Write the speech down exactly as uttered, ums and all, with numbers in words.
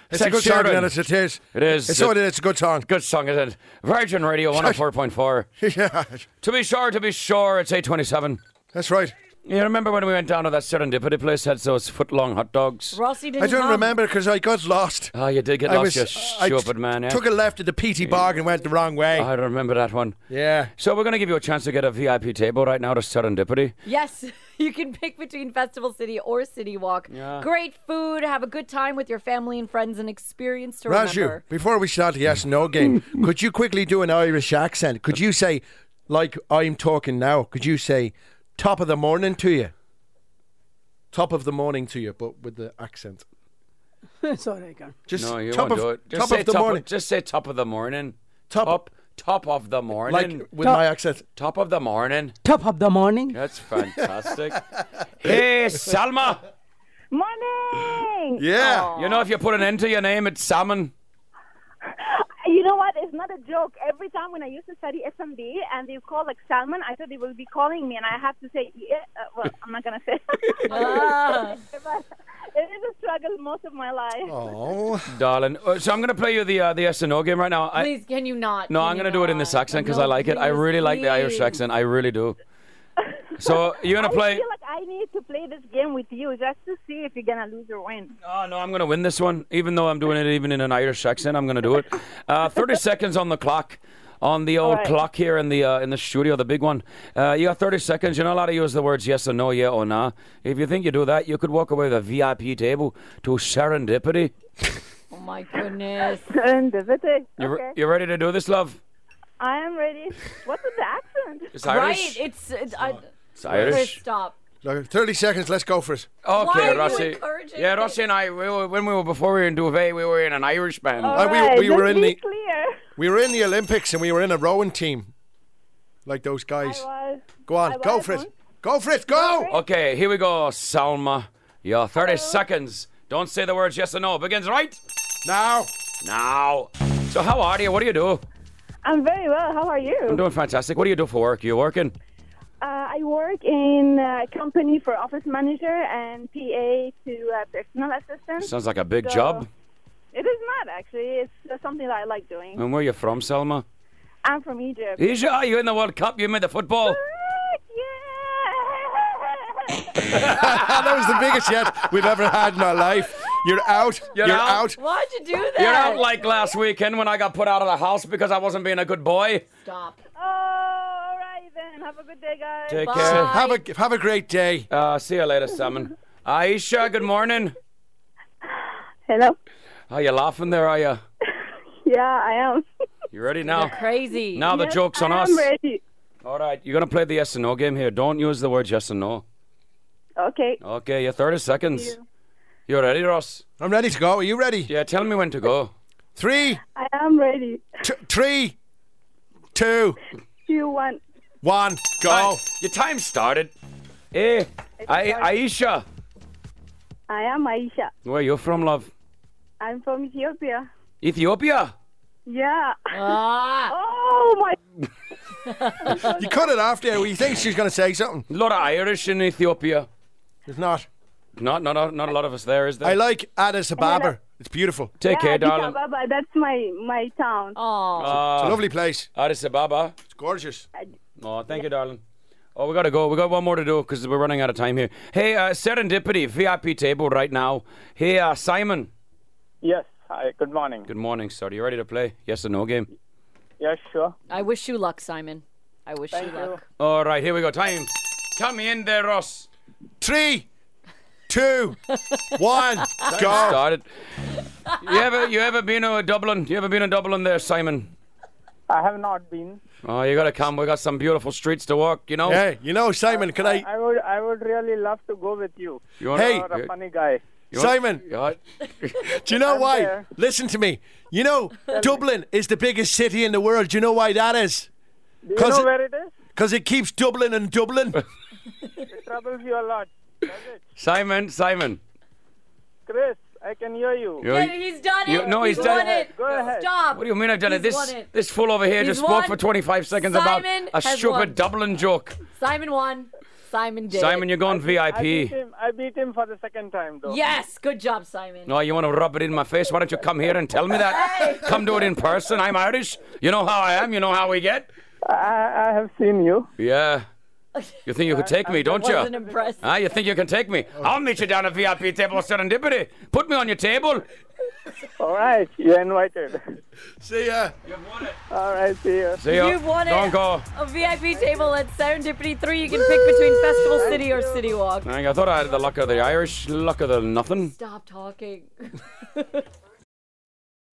It's a good song, Dennis, it is. It is. It's, so it is. It's a good song. Good song, isn't it? Virgin Radio one oh four point four. Yeah. To be sure, to be sure, it's eight twenty-seven. That's right. You remember when we went down to that Serendipity place, had those foot-long hot dogs? Rossi didn't I don't come. remember because I got lost. Oh, you did get I lost, was, you I stupid t- man, yeah? took a left at the P T Bog and went the wrong way. I remember that one. Yeah. So we're going to give you a chance to get a V I P table right now to Serendipity. Yes, you can pick between Festival City or City Walk. Yeah. Great food, have a good time with your family and friends, and experience to Raju, remember. before we start the yes and no game, could you quickly do an Irish accent? Could you say, like I'm talking now, could you say, top of the morning to you? Top of the morning to you, but with the accent. Sorry, I can't. Just No, you top won't of, do it. Just top say of the top morning. just say top of the morning. Top- top, top of the morning. Like with Top- my accent. top of the morning. Top of the morning. That's fantastic. Hey, Salma. Morning! Yeah. You know, if you put an N to your name, it's salmon. You know what? It's not a joke. Every time when I used to study S M B and they call like salmon, I thought they would be calling me and I have to say, yeah, uh, well, I'm not going to say. Ah. But it is a struggle most of my life. Oh. Darling. Uh, So I'm going to play you the uh, the yes and no game right now. I, Please, can you not? no, Can I'm you going to do it in this not? accent because No, I like it. I please, really like the Irish please. accent. I really do. So you're going I to play... feel like I need to play this game with you just to see if you're going to lose or win. Oh, no, I'm going to win this one. Even though I'm doing it even in an Irish accent, I'm going to do it. Uh, thirty seconds on the clock. On the old All right. clock here in the uh, in the studio, the big one. Uh, you got thirty seconds. You're not allowed to use the words yes or no, yeah or nah. If you think you do that, you could walk away with a V I P table to Serendipity. Oh, my goodness. Serendipity. You, re- Okay. you ready to do this, love? I am ready. What's with the accent? It's Right, Irish. it's... it's I, It's Irish. Chris, stop. Look, thirty seconds, let's go for it. Why Okay, are you Rossi. encouraging Yeah, it? Rossi and I, we were, when we were before we were in Duvet, we were in an Irish band. All Uh, we- right, we were let's in be the- clear. We were in the Olympics and we were in a rowing team. Like those guys. I was. Go on, I go was for once. it. Go for it, go! Okay, here we go, Salma. Your thirty seconds. Don't say the words yes or no. Begins right Now. now. So how are you? What do you do? I'm very well. How are you? I'm doing fantastic. What do you do for work? You working? Uh, I work in a company for office manager and P A to uh, personal assistant. Sounds like a big So- job. It is not, actually. It's uh, something that I like doing. And where you from, Salma? I'm from Egypt. Is you? Are you in the World Cup? You made the football? Yeah! that was the biggest yet we've ever had in our life. You're out. You're You're, out. out. Why'd you do that? You're out like last weekend when I got put out of the house because I wasn't being a good boy. Stop. Oh, all right then. Have a good day, guys. Take Bye. care. Have a have a great day. Uh, see you later, Salmon. Aisha, good morning. Hello? Are you laughing there, are you? Yeah, I am. You ready now? Crazy. Now the Yes, joke's on I us. am ready. All right, you're going to play the yes and no game here. Don't use the words yes and no. Okay. Okay, your thirty seconds. you. You ready, Ross? I'm ready to go. Are you ready? Yeah, tell me when to go. Three, I am ready. t- three, two, Two, one. one, go. Right, your time started. Hey, I- Aisha. I am Aisha. Where you from, love? I'm from Ethiopia. Ethiopia? Yeah. Ah. Oh, my. You cut it off there. You think she's going to say something? A lot of Irish in Ethiopia. There's not. Not, not, a- not a lot of us there, is there? I like Addis Ababa. It's beautiful. Take yeah, care, Addis darling. Ababa, that's my, my town. Oh. It's a Uh, lovely place. Addis Ababa. It's gorgeous. Oh, thank you, darling. Oh, we got to go. We got one more to do because we're running out of time here. Hey, uh, Serendipity, V I P table right now. Hey, uh, Simon. Yes. Hi. Good morning. Good morning, sir. You ready to play? Yes or no game? Yes, sure. I wish you luck, Simon. I wish Thank you you. luck. All right, here we go. Time. Count me in there, Ross. Three, two, one, go. Started. You ever, you ever been to Dublin? You ever been to Dublin there, Simon? I have not been. Oh, you got to come. We got some beautiful streets to walk, you know? Hey, you know, Simon, can I... I would. I would really love to go with you. You want, Hey. You're a funny guy. you want- Simon. you want- Do you know I'm why? there. Listen to me. You know, Dublin is the biggest city in the world. Do you know why that is? Do you 'Cause know it- where it is? Because it keeps Dublin and Dublin. It troubles you a lot, does it? Simon, Simon. Chris, I can hear you. You- Yeah, he's done You- it. no, he's he's done won it. it. Go ahead. Stop. What do you mean I've done it? He's This won it. this fool over here He's just spoke won. for twenty-five seconds Simon about a has stupid won. Dublin joke. Simon won. Simon did. Simon, you're going I beat V I P. him. I beat him for the second time, though. Yes, good job, Simon. No, you want to rub it in my face? Why don't you come here and tell me that? Come do it in person. I'm Irish. You know how I am. You know how we get. I, I have seen you. Yeah. You think you could take me, don't Wasn't you? impressed. Ah, you think you can take me? I'll meet you down at V I P table of serendipity. Put me on your table. All right, you're invited. See ya. All right, see you. See ya. You've won Don't it. go. A V I P table at Serendipity three. You can pick between Festival City or City Walk. I thought I had the luck of the Irish, luck of the nothing. Stop talking.